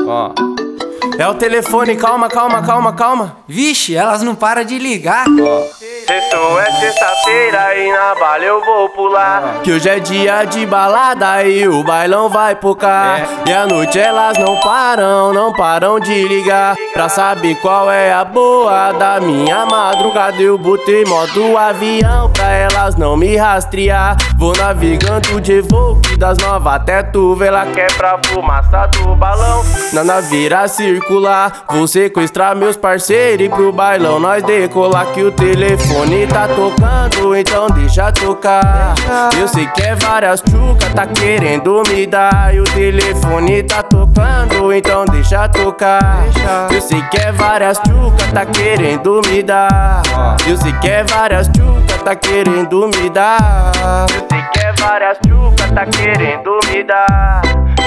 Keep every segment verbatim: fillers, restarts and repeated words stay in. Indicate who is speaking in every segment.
Speaker 1: Ó. É o telefone, calma, calma, calma, calma.
Speaker 2: Vixe, elas não param de ligar.
Speaker 1: Ó. Sextou é sexta-feira e na bala eu vou pular. Que hoje é dia de balada e o bailão vai pocar. É. E à noite elas não param, não param de ligar. Pra saber qual é a boa da minha madrugada. Eu botei modo avião pra elas não me rastrear. Vou navegando de Evoque das novas até tu vê lá que é pra fumaça do balão. Na naveira circular, vou sequestrar meus parceiros e pro bailão nós decolar. Que o telefone tá tocando, então deixa tocar. Eu sei que é várias tchuca, tá querendo me dar. E o telefone tá tocando, então deixa tocar. Eu sei que é várias tchuca, tá querendo me dar. Eu sei que é várias tchuca, tá querendo me dar. Eu sei que é várias tchuca, tá querendo me dar.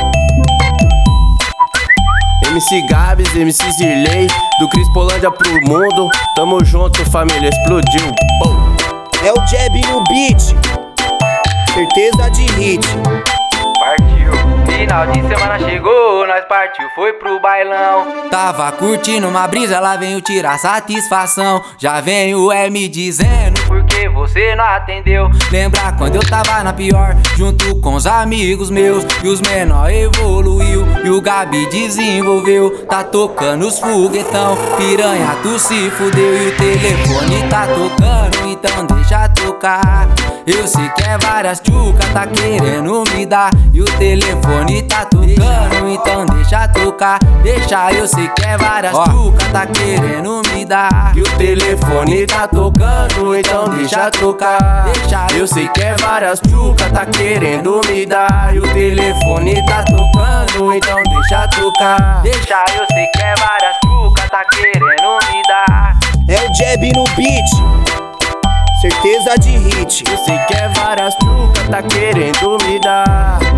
Speaker 1: M C Gabs, M C Zirley, do Crispolândia pro mundo. Tamo junto, família, explodiu. Boom.
Speaker 3: É o Jeb no beat, certeza de hit.
Speaker 2: Partiu, final de semana chegou, nós partiu, foi pro bailão. Tava curtindo uma brisa, lá venho tirar satisfação. Já vem o M dizendo porque você não atendeu. Lembra quando eu tava na pior, junto com os amigos meus. E os menor evoluiu, e o Gabi desenvolveu. Tá tocando os foguetão, piranha tu se fudeu. E o telefone tá tocando, então deixa tocar. Eu sei que é várias tchuca, tá querendo me dar. E o telefone tá tocando, então deixa tocar. Deixa, eu sei que é várias tchuca, tá querendo me dar.
Speaker 1: E o telefone tá tocando, então deixa tocar. Deixa, eu sei que é várias tchuca, tá querendo me dar. E o telefone tá tocando, então deixa tocar.
Speaker 2: Deixa, eu sei que é várias tchuca, tá querendo me dar.
Speaker 3: É o Jeb no beat, certeza de hit.
Speaker 1: Eu sei que é várias tchuca, tá querendo me dar.